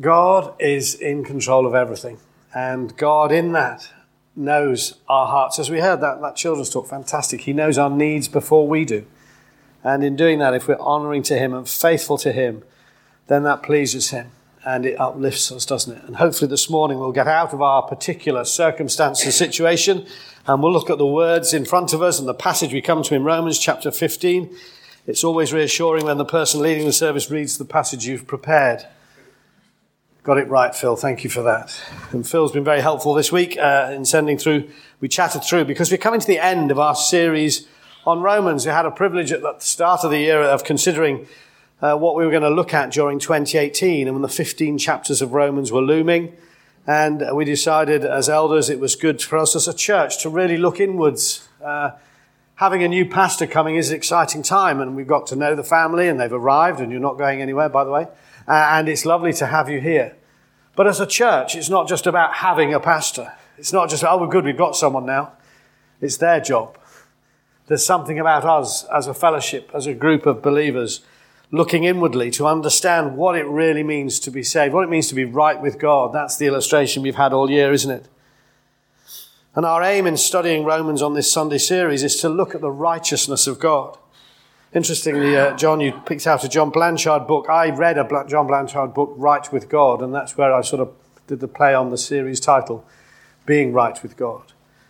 God is in control of everything. And God in that knows our hearts. As we heard that children's talk, fantastic. He knows our needs before we do. And in doing that, if we're honouring to him and faithful to him, then that pleases him. And it uplifts us, doesn't it? And hopefully this morning we'll get out of our particular circumstance and situation, and we'll look at the words in front of us and the passage we come to in Romans chapter 15. It's always reassuring when the person leading the service reads the passage you've prepared. Got it right, Phil. Thank you for that. And Phil's been very helpful this week in sending through. We chatted through because we're coming to the end of our series on Romans. We had a privilege at the start of the year of considering what we were going to look at during 2018, and when the 15 chapters of Romans were looming, and we decided as elders it was good for us as a church to really look inwards. Having a new pastor coming is an exciting time, and we've got to know the family, and they've arrived, and you're not going anywhere, by the way, and it's lovely to have you here. But as a church, it's not just about having a pastor. It's not just, oh, we're good, we've got someone now. It's their job. There's something about us as a fellowship, as a group of believers, looking inwardly to understand what it really means to be saved, what it means to be right with God. That's the illustration we've had all year, isn't it? And our aim in studying Romans on this Sunday series is to look at the righteousness of God. Interestingly, John, you picked out a John Blanchard book. I read a John Blanchard book, Right with God, and that's where I sort of did the play on the series title, Being Right with God.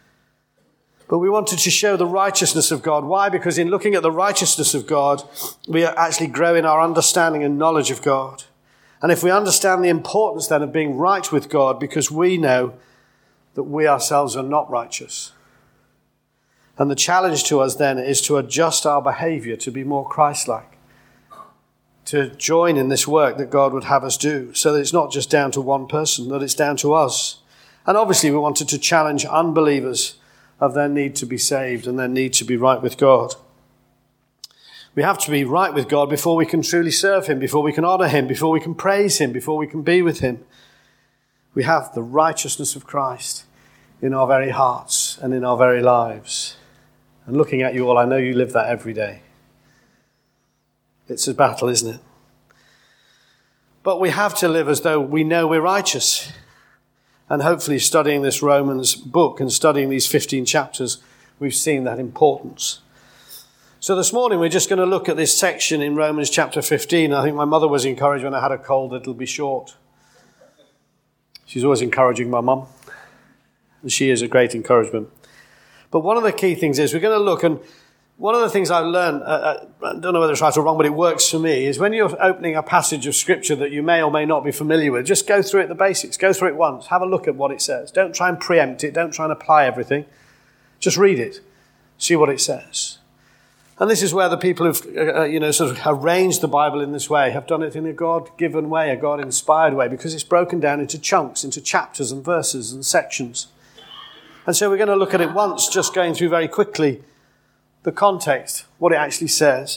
But we wanted to show the righteousness of God. Why? Because in looking at the righteousness of God, we actually grow in our understanding and knowledge of God. And if we understand the importance then of being right with God, because we know that we ourselves are not righteous. And the challenge to us then is to adjust our behavior to be more Christ-like, to join in this work that God would have us do, so that it's not just down to one person, that it's down to us. And obviously we wanted to challenge unbelievers of their need to be saved and their need to be right with God. We have to be right with God before we can truly serve him, before we can honour him, before we can praise him, before we can be with him. We have the righteousness of Christ in our very hearts and in our very lives. And looking at you all, I know you live that every day. It's a battle, isn't it? But we have to live as though we know we're righteous. And hopefully studying this Romans book and studying these 15 chapters, we've seen that importance. So this morning we're just going to look at this section in Romans chapter 15. I think my mother was encouraged when I had a cold that it'll be short. She's always encouraging my mum. And she is a great encouragement. But one of the key things is we're going to look, and one of the things I've learned, I don't know whether it's right or wrong, but it works for me, is when you're opening a passage of Scripture that you may or may not be familiar with, just go through it, the basics. Go through it once. Have a look at what it says. Don't try and preempt it. Don't try and apply everything. Just read it. See what it says. And this is where the people who've sort of arranged the Bible in this way have done it in a God-given way, a God-inspired way, because it's broken down into chunks, into chapters and verses and sections. And so we're going to look at it once, just going through very quickly the context, what it actually says.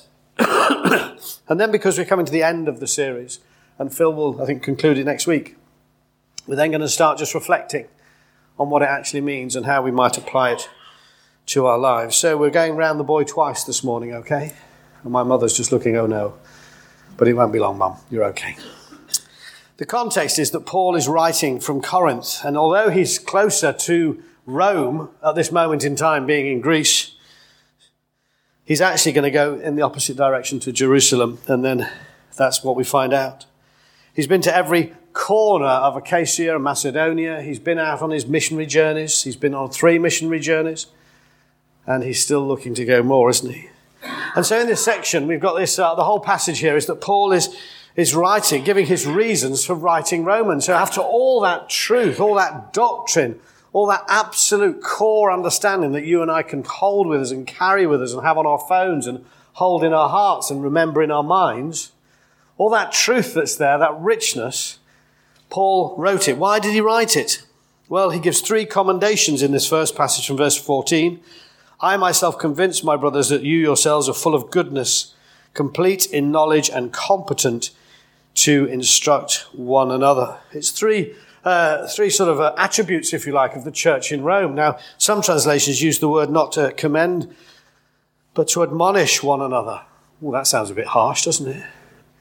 And then because we're coming to the end of the series, and Phil will, I think, conclude it next week, we're then going to start just reflecting on what it actually means and how we might apply it to our lives. So we're going round the boy twice this morning, okay? And my mother's just looking, oh no. But it won't be long, Mum. You're okay. The context is that Paul is writing from Corinth, and although he's closer to Rome at this moment in time, being in Greece, he's actually going to go in the opposite direction to Jerusalem, and then that's what we find out. He's been to every corner of Achaia and Macedonia. He's been out on his missionary journeys. He's been on 3 missionary journeys, and he's still looking to go more, isn't he? And so in this section, we've got this, the whole passage here is that Paul is writing, giving his reasons for writing Romans. So after all that truth, all that doctrine, all that absolute core understanding that you and I can hold with us and carry with us and have on our phones and hold in our hearts and remember in our minds, all that truth that's there, that richness, Paul wrote it. Why did he write it? Well, he gives 3 commendations in this first passage from verse 14. I myself convince my brothers that you yourselves are full of goodness, complete in knowledge and competent to instruct one another. It's three sort of attributes, if you like, of the church in Rome. Now, some translations use the word not to commend, but to admonish one another. Well, that sounds a bit harsh, doesn't it?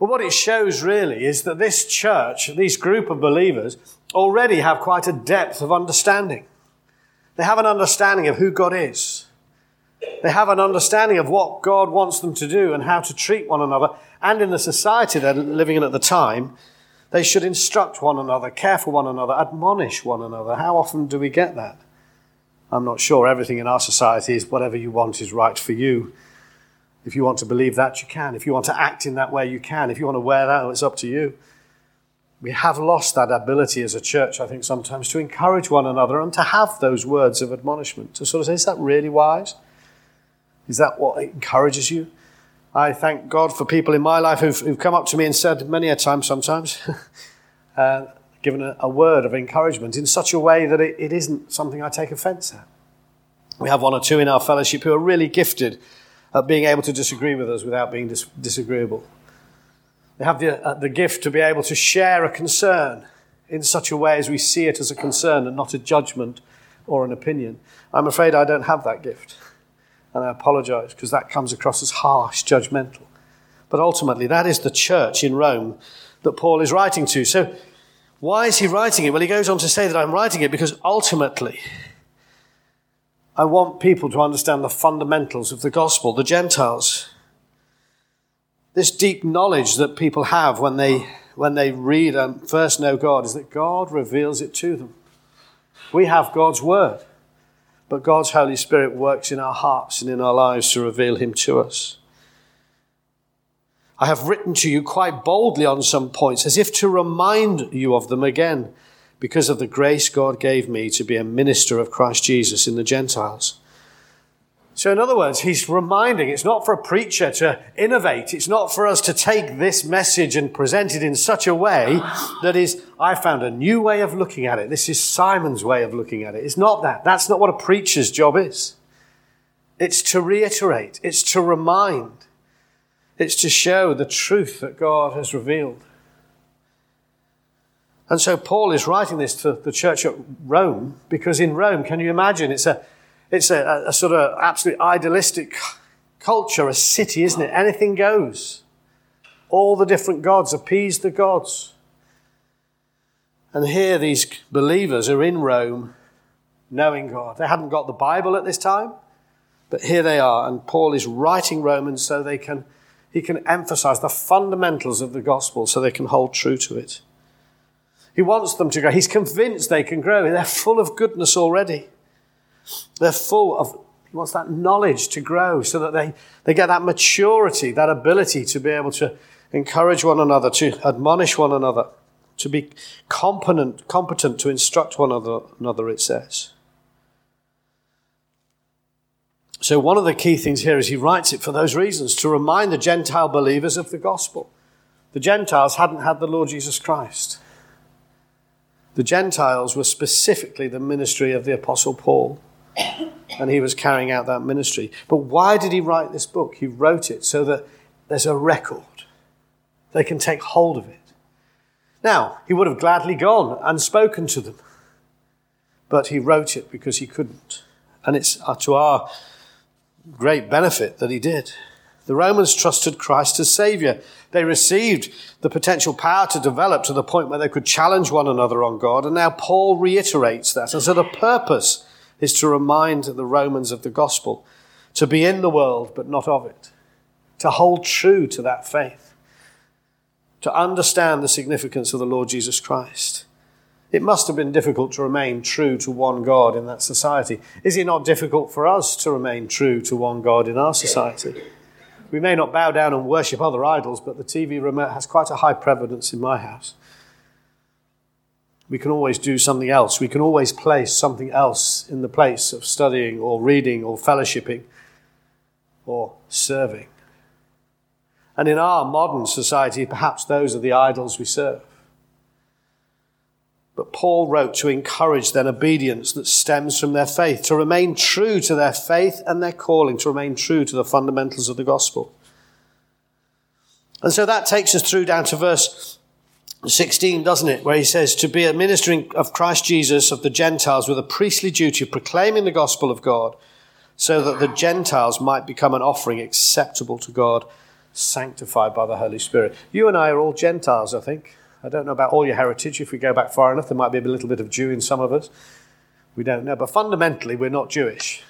But what it shows really is that this church, this group of believers, already have quite a depth of understanding. They have an understanding of who God is. They have an understanding of what God wants them to do and how to treat one another. And in the society they're living in at the time, they should instruct one another, care for one another, admonish one another. How often do we get that? I'm not sure. Everything in our society is whatever you want is right for you. If you want to believe that, you can. If you want to act in that way, you can. If you want to wear that, it's up to you. We have lost that ability as a church, I think, sometimes to encourage one another and to have those words of admonishment, to sort of say, is that really wise? Is that what encourages you? I thank God for people in my life who've come up to me and said many a time sometimes, given a word of encouragement in such a way that it isn't something I take offence at. We have one or two in our fellowship who are really gifted at being able to disagree with us without being disagreeable. They have the gift to be able to share a concern in such a way as we see it as a concern and not a judgment or an opinion. I'm afraid I don't have that gift. And I apologize because that comes across as harsh, judgmental. But ultimately, that is the church in Rome that Paul is writing to. So why is he writing it? Well, he goes on to say that I'm writing it because ultimately I want people to understand the fundamentals of the gospel, the Gentiles. This deep knowledge that people have when they read and first know God is that God reveals it to them. We have God's word, but God's Holy Spirit works in our hearts and in our lives to reveal him to us. I have written to you quite boldly on some points, as if to remind you of them again, because of the grace God gave me to be a minister of Christ Jesus in the Gentiles. So in other words, he's reminding, it's not for a preacher to innovate. It's not for us to take this message and present it in such a way that is, I found a new way of looking at it. This is Simon's way of looking at it. It's not that. That's not what a preacher's job is. It's to reiterate. It's to remind. It's to show the truth that God has revealed. And so Paul is writing this to the church at Rome, because in Rome, can you imagine, it's a sort of absolutely idealistic culture, a city, isn't it? Anything goes. All the different gods, appease the gods. And here these believers are in Rome knowing God. They hadn't got the Bible at this time, but here they are. And Paul is writing Romans so he can emphasize the fundamentals of the gospel so they can hold true to it. He wants them to grow. He's convinced they can grow. They're full of goodness already. They're full of, he wants that knowledge to grow so that they get that maturity, that ability to be able to encourage one another, to admonish one another, to be competent to instruct one another, it says. So one of the key things here is he writes it for those reasons, to remind the Gentile believers of the gospel. The Gentiles hadn't had the Lord Jesus Christ. The Gentiles were specifically the ministry of the Apostle Paul, and he was carrying out that ministry. But why did he write this book? He wrote it so that there's a record. They can take hold of it. Now, he would have gladly gone and spoken to them, but he wrote it because he couldn't. And it's to our great benefit that he did. The Romans trusted Christ as Saviour. They received the potential power to develop to the point where they could challenge one another on God. And now Paul reiterates that. And so the purpose is to remind the Romans of the gospel, to be in the world but not of it, to hold true to that faith, to understand the significance of the Lord Jesus Christ. It must have been difficult to remain true to one God in that society. Is it not difficult for us to remain true to one God in our society? We may not bow down and worship other idols, but the TV remote has quite a high prevalence in my house. We can always do something else. We can always place something else in the place of studying or reading or fellowshipping or serving. And in our modern society, perhaps those are the idols we serve. But Paul wrote to encourage their obedience that stems from their faith, to remain true to their faith and their calling, to remain true to the fundamentals of the gospel. And so that takes us through down to verse 16, doesn't it? Where he says, to be a ministering of Christ Jesus of the Gentiles with a priestly duty of proclaiming the gospel of God, so that the Gentiles might become an offering acceptable to God sanctified by the Holy Spirit. You and I are all Gentiles, I think. I don't know about all your heritage. If we go back far enough, there might be a little bit of Jew in some of us. We don't know. But fundamentally, we're not Jewish.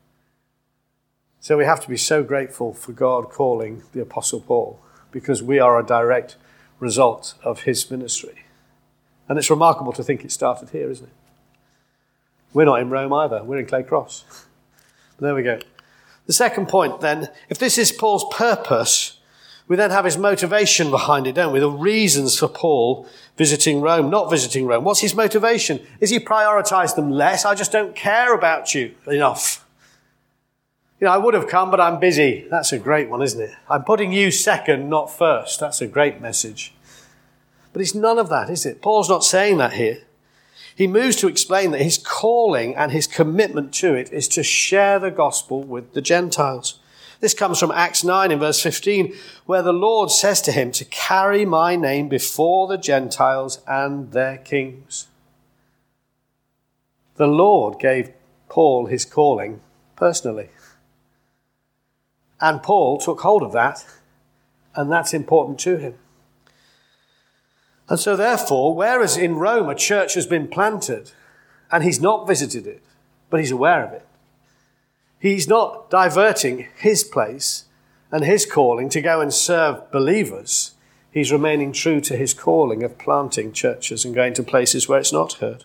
So we have to be so grateful for God calling the Apostle Paul, because we are a direct result of his ministry. And it's remarkable to think it started here, isn't it? We're not in Rome either. We're in Clay Cross. But there we go. The second point then, if this is Paul's purpose, we then have his motivation behind it, don't we? The reasons for Paul visiting Rome, not visiting Rome. What's his motivation? Is he prioritized them less? I just don't care about you enough. I would have come, but I'm busy. That's a great one, isn't it? I'm putting you second, not first. That's a great message. But it's none of that, is it? Paul's not saying that here. He moves to explain that his calling and his commitment to it is to share the gospel with the Gentiles. This comes from Acts 9 in verse 15, where the Lord says to him to carry my name before the Gentiles and their kings. The Lord gave Paul his calling personally. And Paul took hold of that, and that's important to him. And so therefore, whereas in Rome a church has been planted, and he's not visited it, but he's aware of it, he's not diverting his place and his calling to go and serve believers. He's remaining true to his calling of planting churches and going to places where it's not heard.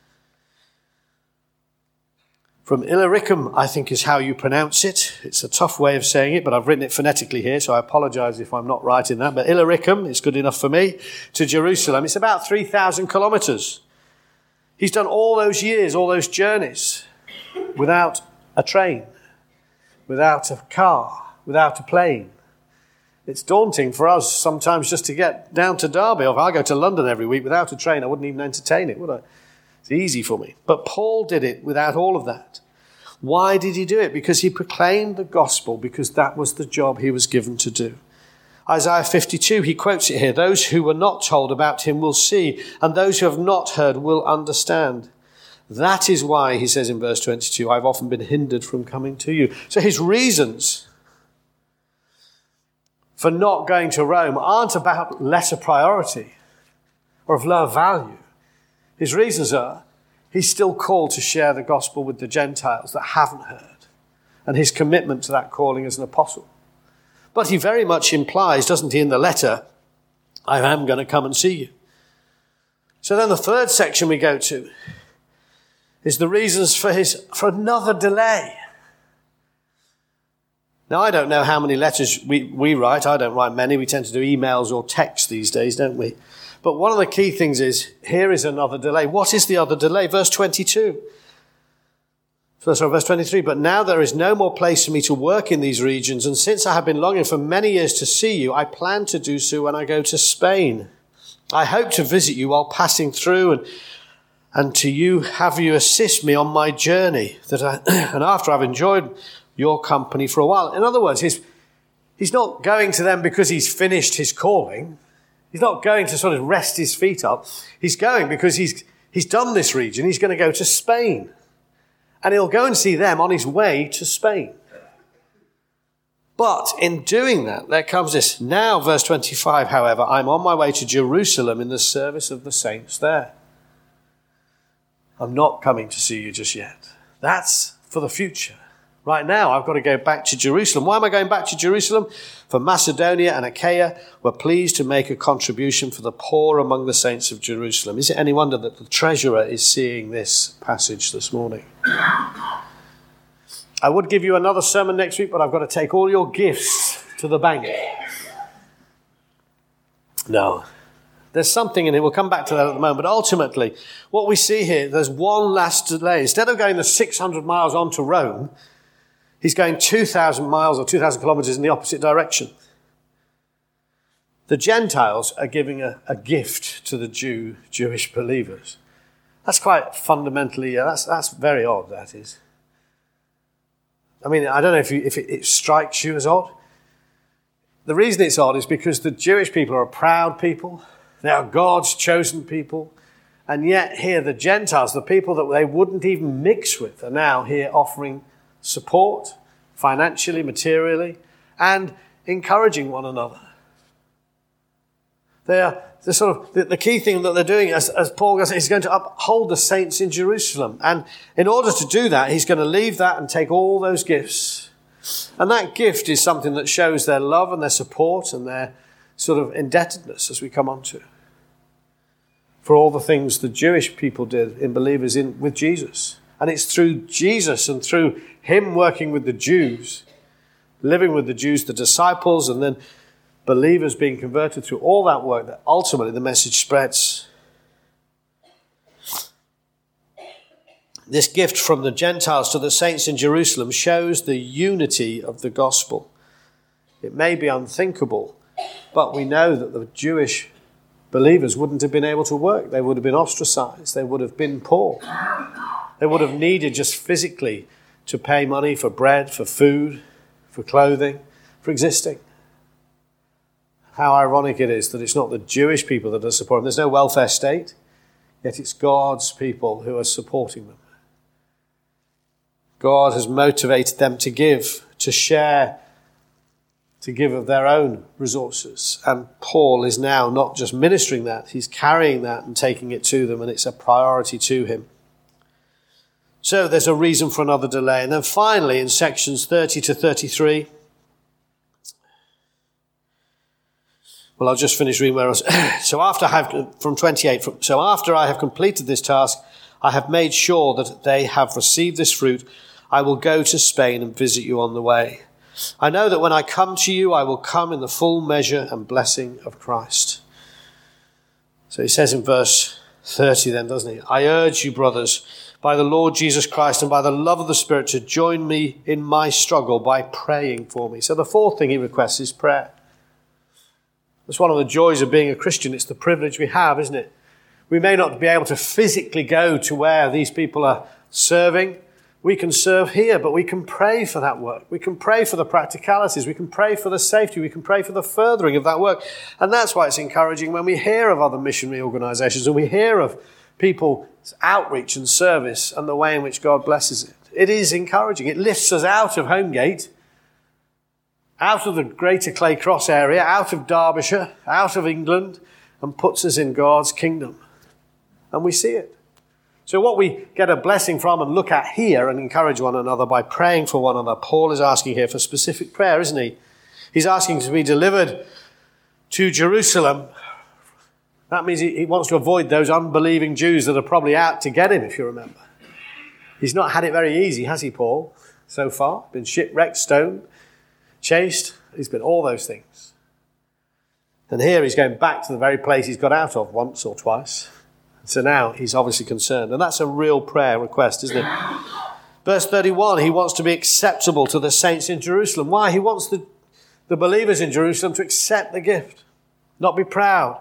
From Illyricum, I think is how you pronounce it. It's a tough way of saying it, but I've written it phonetically here, so I apologize if I'm not right in that. But Illyricum is good enough for me, to Jerusalem. It's about 3,000 kilometers. He's done all those years, all those journeys, without a train, without a car, without a plane. It's daunting for us sometimes just to get down to Derby. Or if I go to London every week without a train, I wouldn't even entertain it, would I? It's easy for me. But Paul did it without all of that. Why did he do it? Because he proclaimed the gospel, because that was the job he was given to do. Isaiah 52, he quotes it here. Those who were not told about him will see, and those who have not heard will understand. That is why, he says in verse 22, I've often been hindered from coming to you. So his reasons for not going to Rome aren't about lesser priority or of lower value. His reasons are, he's still called to share the gospel with the Gentiles that haven't heard, and his commitment to that calling as an apostle. But he very much implies, doesn't he, in the letter, I am going to come and see you. So then the third section we go to is the reasons for another delay. Now, I don't know how many letters we write. I don't write many. We tend to do emails or texts these days, don't we? But one of the key things is, here is another delay. What is the other delay? Verse 22. Verse 23. But now there is no more place for me to work in these regions. And since I have been longing for many years to see you, I plan to do so when I go to Spain. I hope to visit you while passing through and to have you assist me on my journey. And after I've enjoyed your company for a while. In other words, he's not going to them because he's finished his calling. He's not going to sort of rest his feet up. He's going because he's done this region. He's going to go to Spain. And he'll go and see them on his way to Spain. But in doing that, there comes this. Now, verse 25, however, I'm on my way to Jerusalem in the service of the saints there. I'm not coming to see you just yet. That's for the future. Right now, I've got to go back to Jerusalem. Why am I going back to Jerusalem? For Macedonia and Achaia were pleased to make a contribution for the poor among the saints of Jerusalem. Is it any wonder that the treasurer is seeing this passage this morning? I would give you another sermon next week, but I've got to take all your gifts to the bank. No. There's something in it. We'll come back to that at the moment. But ultimately, what we see here, there's one last delay. Instead of going the 600 miles on to Rome, he's going 2,000 miles or 2,000 kilometers in the opposite direction. The Gentiles are giving a gift to the Jewish believers. That's quite fundamentally, that's very odd, that is. I mean, I don't know if it strikes you as odd. The reason it's odd is because the Jewish people are a proud people. They are God's chosen people. And yet here the Gentiles, the people that they wouldn't even mix with, are now here offering support, financially, materially, and encouraging one another. The key thing that they're doing, as Paul goes, is going to uphold the saints in Jerusalem. And in order to do that, he's going to leave that and take all those gifts. And that gift is something that shows their love and their support and their sort of indebtedness, as we come on to, for all the things the Jewish people did in believers with Jesus. And it's through Jesus and through him working with the Jews, living with the Jews, the disciples, and then believers being converted through all that work, that ultimately the message spreads. This gift from the Gentiles to the saints in Jerusalem shows the unity of the gospel. It may be unthinkable, but we know that the Jewish believers wouldn't have been able to work. They would have been ostracized. They would have been poor. They would have needed just physically to pay money for bread, for food, for clothing, for existing. How ironic it is that it's not the Jewish people that are supporting them. There's no welfare state, yet it's God's people who are supporting them. God has motivated them to give, to share, to give of their own resources. And Paul is now not just ministering that, he's carrying that and taking it to them, and it's a priority to him. So there's a reason for another delay. And then finally, in sections 30 to 33, well, I'll just finish reading where I was. From 28, so after I have completed this task, I have made sure that they have received this fruit. I will go to Spain and visit you on the way. I know that when I come to you, I will come in the full measure and blessing of Christ. So he says in verse 30 then, doesn't he? I urge you, brothers, by the Lord Jesus Christ and by the love of the Spirit, to join me in my struggle by praying for me. So the fourth thing he requests is prayer. That's one of the joys of being a Christian. It's the privilege we have, isn't it? We may not be able to physically go to where these people are serving. We can serve here, but we can pray for that work. We can pray for the practicalities. We can pray for the safety. We can pray for the furthering of that work. And that's why it's encouraging when we hear of other missionary organizations and we hear of people's outreach and service and the way in which God blesses it. It is encouraging. It lifts us out of Homegate, out of the Greater Clay Cross area, out of Derbyshire, out of England, and puts us in God's kingdom. And we see it. So what we get a blessing from and look at here and encourage one another by praying for one another, Paul is asking here for specific prayer, isn't he? He's asking to be delivered to Jerusalem. That means he wants to avoid those unbelieving Jews that are probably out to get him, if you remember. He's not had it very easy, has he, Paul, so far? Been shipwrecked, stoned, chased. He's been all those things. And here he's going back to the very place he's got out of once or twice. So now he's obviously concerned. And that's a real prayer request, isn't it? Verse 31, he wants to be acceptable to the saints in Jerusalem. Why? He wants the believers in Jerusalem to accept the gift, not be proud.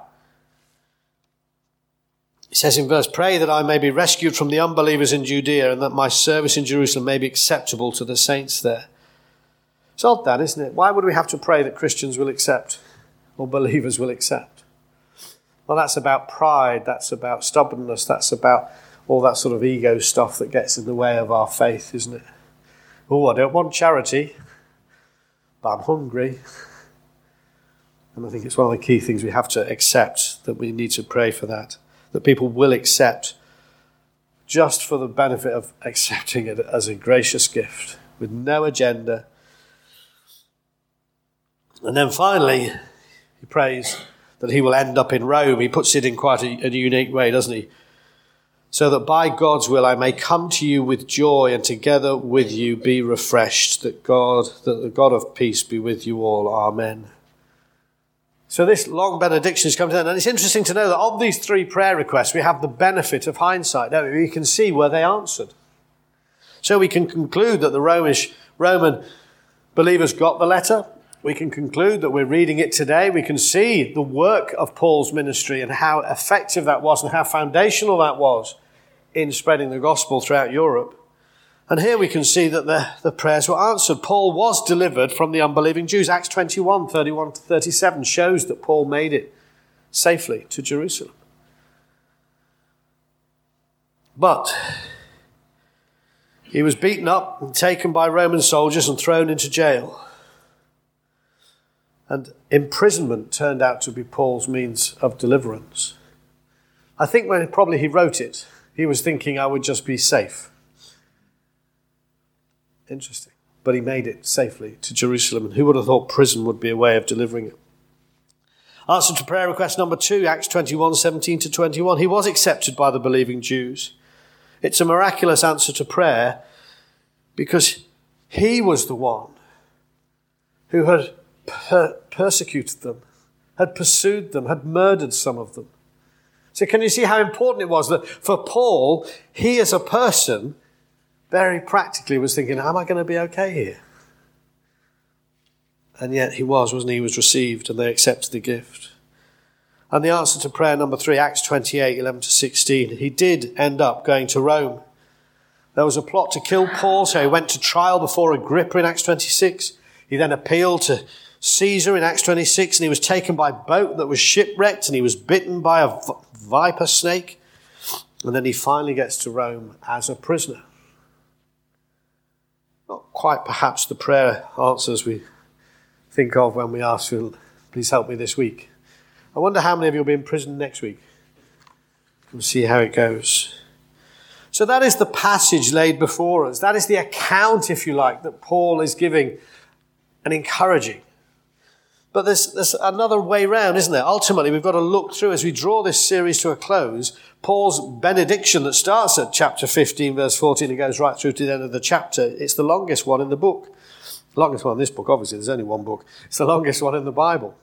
He says in verse, pray that I may be rescued from the unbelievers in Judea and that my service in Jerusalem may be acceptable to the saints there. It's odd that, isn't it? Why would we have to pray that Christians will accept or believers will accept? Well, that's about pride, that's about stubbornness, that's about all that sort of ego stuff that gets in the way of our faith, isn't it? Oh, I don't want charity, but I'm hungry. And I think it's one of the key things we have to accept, that we need to pray for that people will accept just for the benefit of accepting it as a gracious gift with no agenda. And then finally, he prays that he will end up in Rome. He puts it in quite a unique way, doesn't he? So that by God's will I may come to you with joy and together with you be refreshed, that the God of peace be with you all. Amen. So this long benediction has come to an end. And it's interesting to know that of these three prayer requests, we have the benefit of hindsight, don't we? We can see where they answered. So we can conclude that the Roman believers got the letter. We can conclude that we're reading it today. We can see the work of Paul's ministry and how effective that was and how foundational that was in spreading the gospel throughout Europe. And here we can see that the prayers were answered. Paul was delivered from the unbelieving Jews. Acts 21, 31 to 37 shows that Paul made it safely to Jerusalem. But he was beaten up and taken by Roman soldiers and thrown into jail. And imprisonment turned out to be Paul's means of deliverance. I think when probably he wrote it, he was thinking I would just be safe. Interesting. But he made it safely to Jerusalem. And who would have thought prison would be a way of delivering it? Answer to prayer request number 2, Acts 21, 17 to 21. He was accepted by the believing Jews. It's a miraculous answer to prayer because he was the one who had persecuted them, had pursued them, had murdered some of them. So can you see how important it was that for Paul, he as a person, very practically was thinking, am I going to be okay here? And yet he wasn't he? He was received and they accepted the gift. And the answer to prayer number 3, Acts 28, 11 to 16, he did end up going to Rome. There was a plot to kill Paul, so he went to trial before Agrippa in Acts 26. He then appealed to Caesar in Acts 26, and he was taken by boat that was shipwrecked, and he was bitten by a viper snake. And then he finally gets to Rome as a prisoner. Not quite perhaps the prayer answers we think of when we ask for, please help me this week. I wonder how many of you will be in prison next week. We'll see how it goes. So that is the passage laid before us. That is the account, if you like, that Paul is giving and encouraging. But there's another way round, isn't there? Ultimately, we've got to look through, as we draw this series to a close, Paul's benediction that starts at chapter 15, verse 14, and goes right through to the end of the chapter. It's the longest one in the book. The longest one in this book, obviously. There's only one book. It's the longest one in the Bible.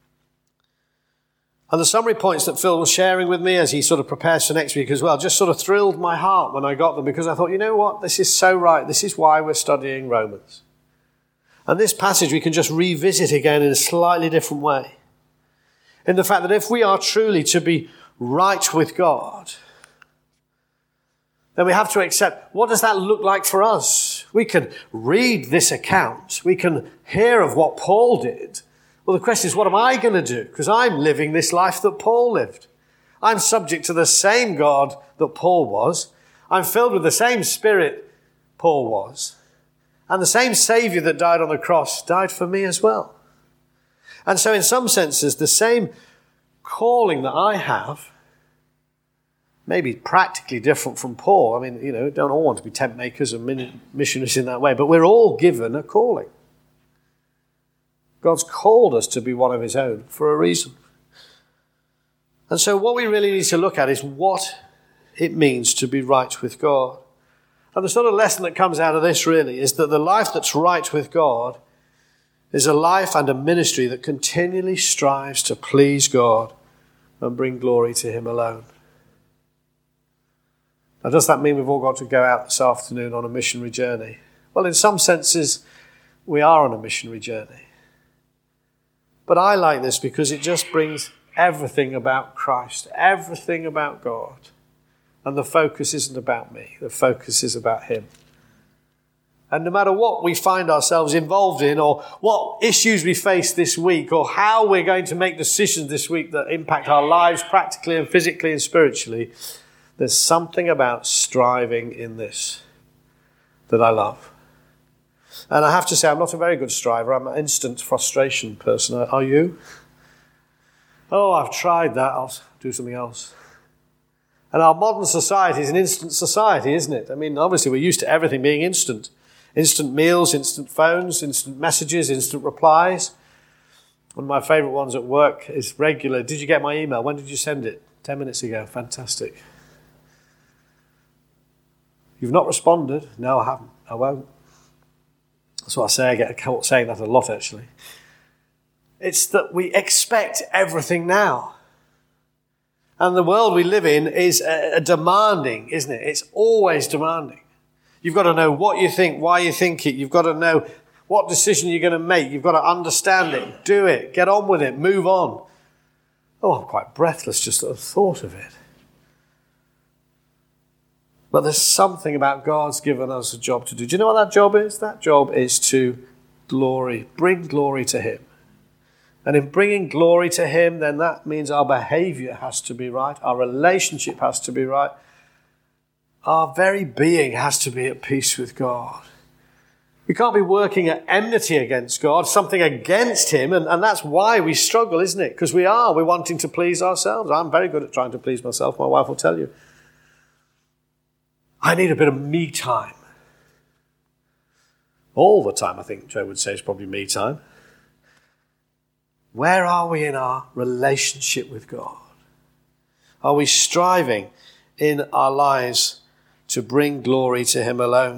And the summary points that Phil was sharing with me as he sort of prepares for next week as well just sort of thrilled my heart when I got them, because I thought, you know what? This is so right. This is why we're studying Romans. And this passage we can just revisit again in a slightly different way. In the fact that if we are truly to be right with God, then we have to accept, what does that look like for us? We can read this account. We can hear of what Paul did. Well, the question is, what am I going to do? Because I'm living this life that Paul lived. I'm subject to the same God that Paul was. I'm filled with the same Spirit Paul was. And the same Saviour that died on the cross died for me as well. And so in some senses, the same calling that I have may be practically different from Paul. I mean, don't all want to be tent makers and missionaries in that way, but we're all given a calling. God's called us to be one of his own for a reason. And so what we really need to look at is what it means to be right with God. And the sort of lesson that comes out of this really is that the life that's right with God is a life and a ministry that continually strives to please God and bring glory to him alone. Now, does that mean we've all got to go out this afternoon on a missionary journey? Well, in some senses, we are on a missionary journey. But I like this because it just brings everything about Christ, everything about God. And the focus isn't about me. The focus is about him. And no matter what we find ourselves involved in, or what issues we face this week, or how we're going to make decisions this week that impact our lives practically and physically and spiritually, there's something about striving in this that I love. And I have to say, I'm not a very good striver. I'm an instant frustration person. Are you? Oh, I've tried that. I'll do something else. And our modern society is an instant society, isn't it? I mean, obviously we're used to everything being instant. Instant meals, instant phones, instant messages, instant replies. One of my favourite ones at work is regular. Did you get my email? When did you send it? 10 minutes ago. Fantastic. You've not responded? No, I haven't. I won't. That's what I say. I get caught saying that a lot, actually. It's that we expect everything now. And the world we live in is demanding, isn't it? It's always demanding. You've got to know what you think, why you think it. You've got to know what decision you're going to make. You've got to understand it, do it, get on with it, move on. Oh, I'm quite breathless just at the thought of it. But there's something about God's given us a job to do. Do you know what that job is? That job is to bring glory to him. And in bringing glory to him, then that means our behavior has to be right. Our relationship has to be right. Our very being has to be at peace with God. We can't be working at enmity against God, something against him, and that's why we struggle, isn't it? Because we're wanting to please ourselves. I'm very good at trying to please myself, my wife will tell you. I need a bit of me time. All the time, I think Joe would say, is probably me time. Where are we in our relationship with God? Are we striving in our lives to bring glory to him alone?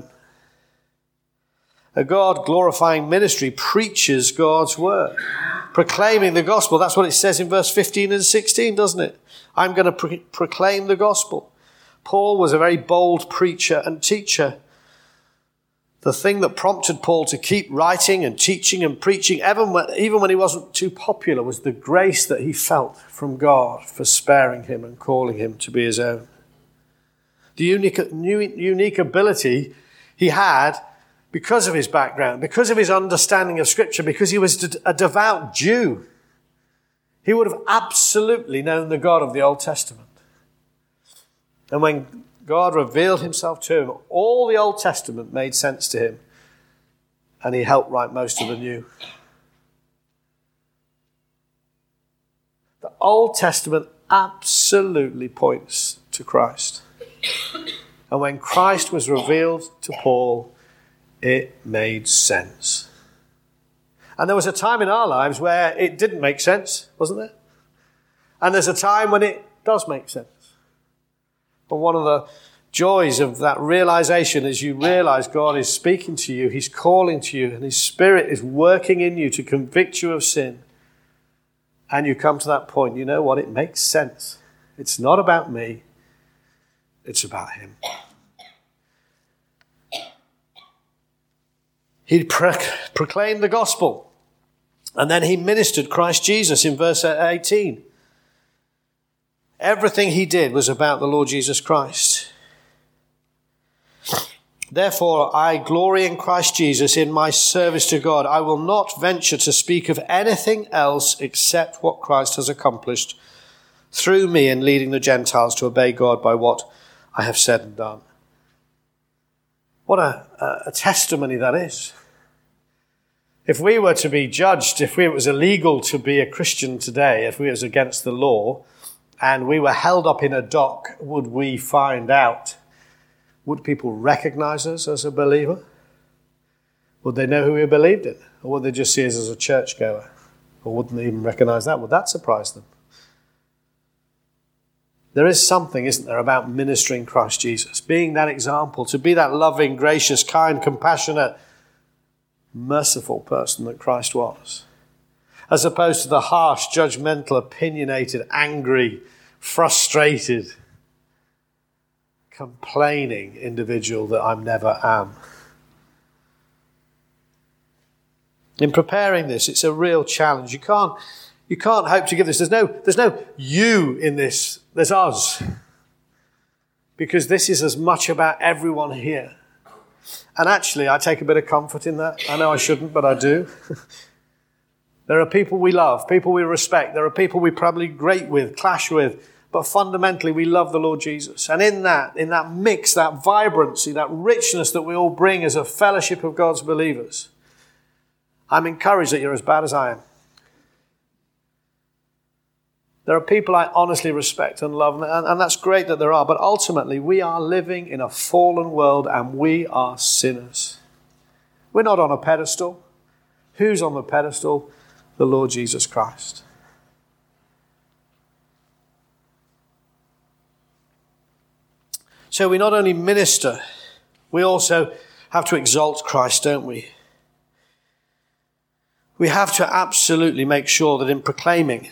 A God-glorifying ministry preaches God's word, proclaiming the gospel. That's what it says in verse 15 and 16, doesn't it? I'm going to proclaim the gospel. Paul was a very bold preacher and teacher. The thing that prompted Paul to keep writing and teaching and preaching, even when he wasn't too popular, was the grace that he felt from God for sparing him and calling him to be his own. The unique ability he had because of his background, because of his understanding of Scripture, because he was a devout Jew. He would have absolutely known the God of the Old Testament. And when God revealed himself to him, all the Old Testament made sense to him, and he helped write most of the New. The Old Testament absolutely points to Christ. And when Christ was revealed to Paul, it made sense. And there was a time in our lives where it didn't make sense, wasn't there? And there's a time when it does make sense. But one of the joys of that realization is you realize God is speaking to you, he's calling to you, and his Spirit is working in you to convict you of sin. And you come to that point, you know what? It makes sense. It's not about me. It's about him. He proclaimed the gospel. And then he ministered Christ Jesus in verse 18. Everything he did was about the Lord Jesus Christ. Therefore, I glory in Christ Jesus in my service to God. I will not venture to speak of anything else except what Christ has accomplished through me in leading the Gentiles to obey God by what I have said and done. What a testimony that is. If we were to be judged, if it was illegal to be a Christian today, if it was against the law, and we were held up in a dock, would we find out? Would people recognize us as a believer? Would they know who we believed in? Or would they just see us as a churchgoer? Or wouldn't they even recognize that? Would that surprise them? There is something, isn't there, about ministering Christ Jesus, being that example, to be that loving, gracious, kind, compassionate, merciful person that Christ was, as opposed to the harsh, judgmental, opinionated, angry, frustrated, complaining individual that I never am. In preparing this, it's a real challenge. You can't hope to give this. There's no you in this. There's us. Because this is as much about everyone here. And actually, I take a bit of comfort in that. I know I shouldn't, but I do. There are people we love, people we respect. There are people we probably grate with, clash with. But fundamentally, we love the Lord Jesus. And in that mix, that vibrancy, that richness that we all bring as a fellowship of God's believers, I'm encouraged that you're as bad as I am. There are people I honestly respect and love, and that's great that there are. But ultimately, we are living in a fallen world and we are sinners. We're not on a pedestal. Who's on the pedestal? The Lord Jesus Christ. So we not only minister, we also have to exalt Christ, don't we? We have to absolutely make sure that in proclaiming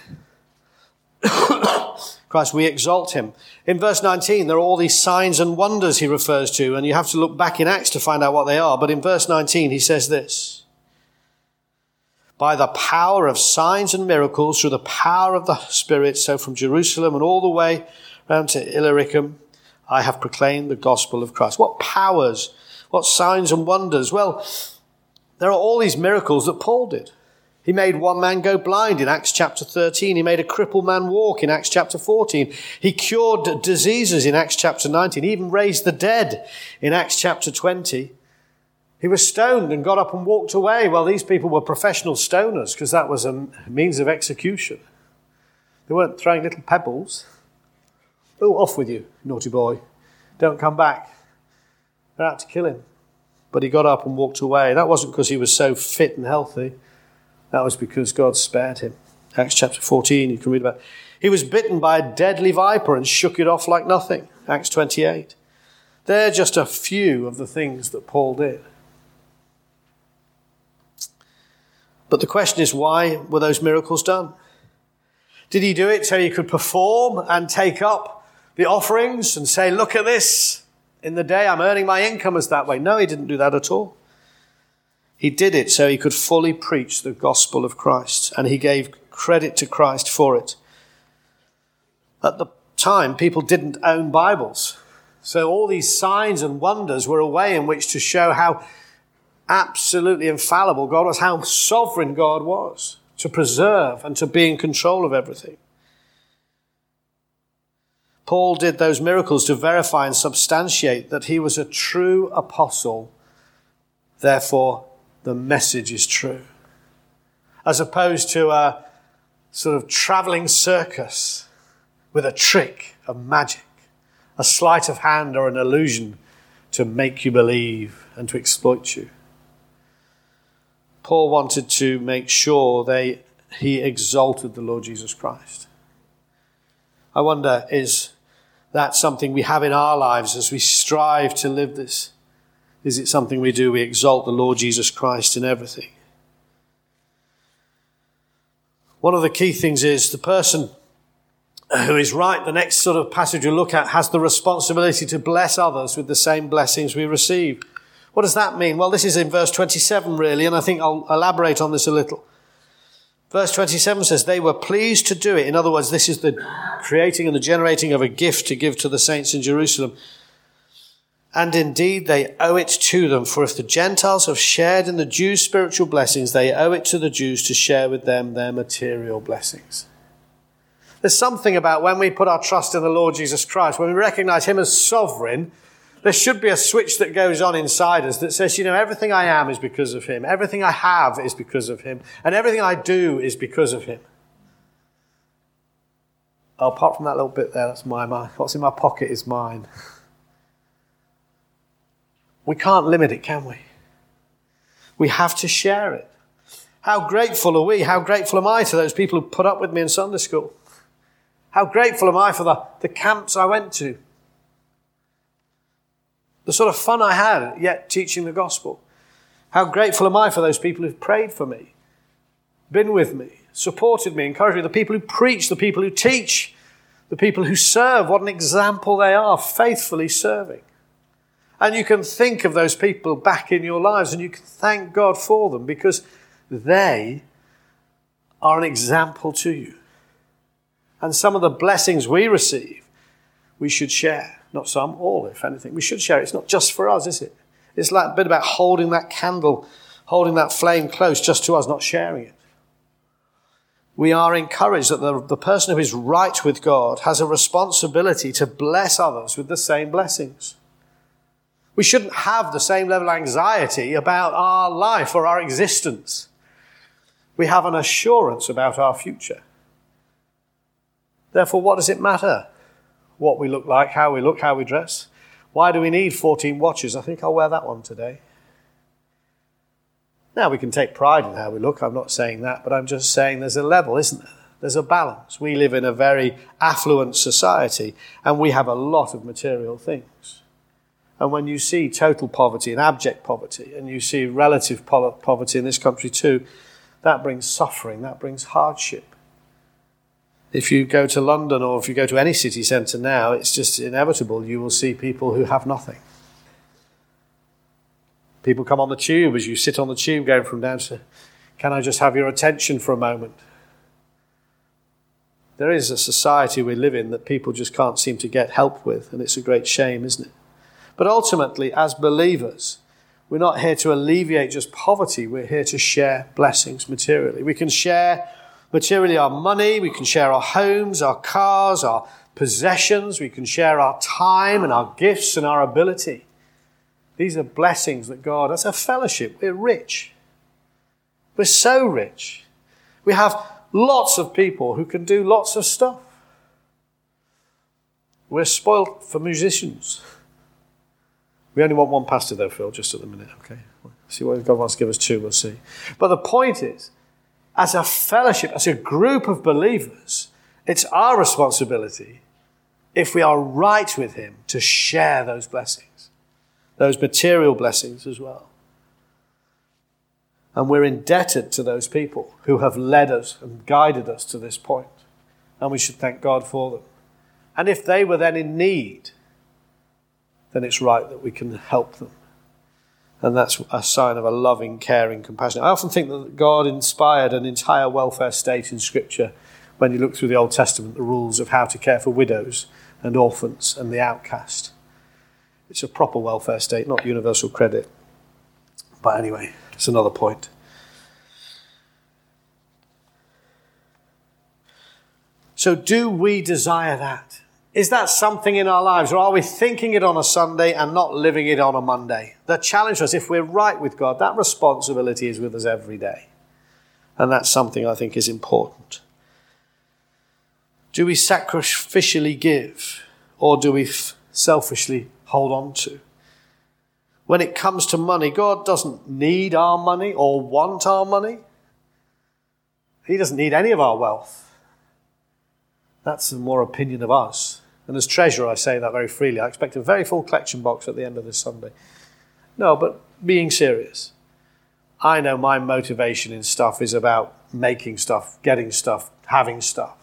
Christ, we exalt him. In verse 19, there are all these signs and wonders he refers to, and you have to look back in Acts to find out what they are. But in verse 19, he says this: by the power of signs and miracles, through the power of the Spirit, so from Jerusalem and all the way round to Illyricum, I have proclaimed the gospel of Christ. What powers, what signs and wonders? Well, there are all these miracles that Paul did. He made one man go blind in Acts chapter 13. He made a crippled man walk in Acts chapter 14. He cured diseases in Acts chapter 19. He even raised the dead in Acts chapter 20. He was stoned and got up and walked away. Well, these people were professional stoners because that was a means of execution. They weren't throwing little pebbles. Oh, off with you, naughty boy. Don't come back. They're out to kill him. But he got up and walked away. That wasn't because he was so fit and healthy. That was because God spared him. Acts chapter 14, you can read about it. He was bitten by a deadly viper and shook it off like nothing. Acts 28. They're just a few of the things that Paul did. But the question is, why were those miracles done? Did he do it so he could perform and take up the offerings and say, look at this, in the day I'm earning my income as that way? No, he didn't do that at all. He did it so he could fully preach the gospel of Christ, and he gave credit to Christ for it. At the time, people didn't own Bibles. So all these signs and wonders were a way in which to show how absolutely infallible God was, how sovereign God was, to preserve and to be in control of everything. Paul did those miracles to verify and substantiate that he was a true apostle. Therefore, the message is true. As opposed to a sort of traveling circus with a trick of magic, a sleight of hand or an illusion to make you believe and to exploit you. Paul wanted to make sure he exalted the Lord Jesus Christ. I wonder, is that something we have in our lives as we strive to live this? Is it something we do? We exalt the Lord Jesus Christ in everything. One of the key things is the person who is right, the next sort of passage we look at, has the responsibility to bless others with the same blessings we receive. What does that mean? Well, this is in verse 27 really, and I think I'll elaborate on this a little. Verse 27 says, they were pleased to do it. In other words, this is the creating and the generating of a gift to give to the saints in Jerusalem. And indeed, they owe it to them. For if the Gentiles have shared in the Jews' spiritual blessings, they owe it to the Jews to share with them their material blessings. There's something about when we put our trust in the Lord Jesus Christ, when we recognize him as sovereign, there should be a switch that goes on inside us that says, everything I am is because of him. Everything I have is because of him. And everything I do is because of him. Oh, apart from that little bit there, that's my mind. What's in my pocket is mine. We can't limit it, can we? We have to share it. How grateful are we? How grateful am I to those people who put up with me in Sunday school? How grateful am I for the camps I went to? The sort of fun I had yet teaching the gospel. How grateful am I for those people who've prayed for me, been with me, supported me, encouraged me, the people who preach, the people who teach, the people who serve. What an example they are, faithfully serving. And you can think of those people back in your lives and you can thank God for them because they are an example to you. And some of the blessings we receive, we should share. Not some, all, if anything. We should share it. It's not just for us, is it? It's like a bit about holding that candle, holding that flame close just to us, not sharing it. We are encouraged that the person who is right with God has a responsibility to bless others with the same blessings. We shouldn't have the same level of anxiety about our life or our existence. We have an assurance about our future. Therefore, what does it matter? What we look like, how we look, how we dress. Why do we need 14 watches? I think I'll wear that one today. Now, we can take pride in how we look. I'm not saying that, but I'm just saying there's a level, isn't there? There's a balance. We live in a very affluent society, and we have a lot of material things. And when you see total poverty and abject poverty, and you see relative poverty in this country too, that brings suffering, that brings hardship. If you go to London or if you go to any city centre now, it's just inevitable. You will see people who have nothing. People come on the tube as you sit on the tube going from down to, can I just have your attention for a moment? There is a society we live in that people just can't seem to get help with, and it's a great shame, isn't it? But ultimately, as believers, we're not here to alleviate just poverty. We're here to share blessings materially. We can share materially our money, we can share our homes, our cars, our possessions, we can share our time and our gifts and our ability These are blessings that God, as a fellowship, we're rich. We're so rich. We have lots of people who can do lots of stuff. We're spoiled for musicians. We only want one pastor though, Phil, just at the minute, okay? See what God wants to give us two, we'll see. But the point is, as a fellowship, as a group of believers, it's our responsibility, if we are right with him, to share those blessings, those material blessings as well. And we're indebted to those people who have led us and guided us to this point. And we should thank God for them. And if they were then in need, then it's right that we can help them. And that's a sign of a loving, caring, compassionate. I often think that God inspired an entire welfare state in Scripture when you look through the Old Testament, the rules of how to care for widows and orphans and the outcast. It's a proper welfare state, not universal credit. But anyway, it's another point. So do we desire that? Is that something in our lives, or are we thinking it on a Sunday and not living it on a Monday? The challenge for us, if we're right with God, that responsibility is with us every day. And that's something I think is important. Do we sacrificially give, or do we selfishly hold on to? When it comes to money, God doesn't need our money or want our money. He doesn't need any of our wealth. That's a more opinion of us. And as treasurer, I say that very freely. I expect a very full collection box at the end of this Sunday. No, but being serious. I know my motivation in stuff is about making stuff, getting stuff, having stuff.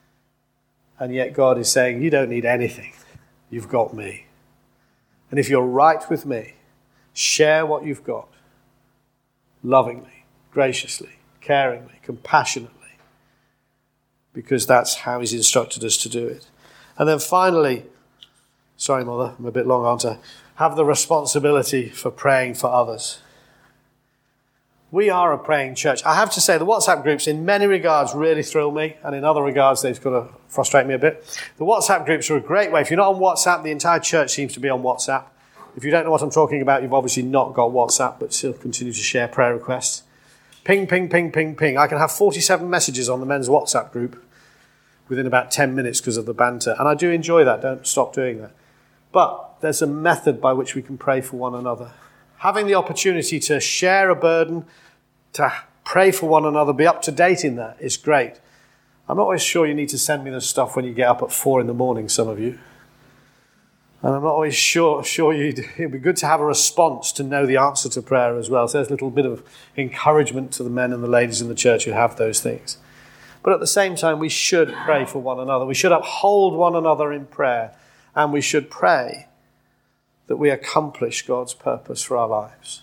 And yet God is saying, you don't need anything. You've got me. And if you're right with me, share what you've got. Lovingly, graciously, caringly, compassionately. Because that's how he's instructed us to do it. And then finally, sorry mother, I'm a bit long, aren't I? Have the responsibility for praying for others. We are a praying church. I have to say the WhatsApp groups in many regards really thrill me, and in other regards they've got to frustrate me a bit. The WhatsApp groups are a great way. If you're not on WhatsApp, the entire church seems to be on WhatsApp. If you don't know what I'm talking about, you've obviously not got WhatsApp, but still continue to share prayer requests. Ping, ping, ping, ping, ping. I can have 47 messages on the men's WhatsApp group within about 10 minutes because of the banter. And I do enjoy that. Don't stop doing that. But there's a method by which we can pray for one another. Having the opportunity to share a burden, to pray for one another, be up to date in that is great. I'm not always sure you need to send me the stuff when you get up at 4 a.m, some of you. And I'm not always sure it'd be good to have a response to know the answer to prayer as well. So there's a little bit of encouragement to the men and the ladies in the church who have those things. But at the same time, we should pray for one another. We should uphold one another in prayer. And we should pray that we accomplish God's purpose for our lives.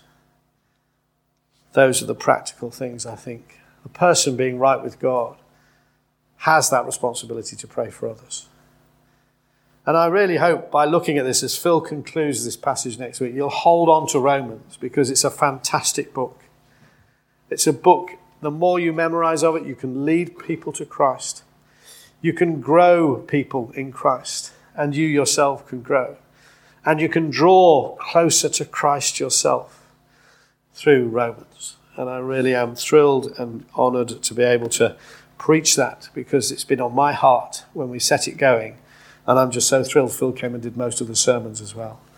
Those are the practical things, I think. A person being right with God has that responsibility to pray for others. And I really hope by looking at this, as Phil concludes this passage next week, you'll hold on to Romans, because it's a fantastic book. It's a book, the more you memorize of it, you can lead people to Christ. You can grow people in Christ, and you yourself can grow. And you can draw closer to Christ yourself through Romans. And I really am thrilled and honoured to be able to preach that, because it's been on my heart when we set it going. And I'm just so thrilled Phil came and did most of the sermons as well.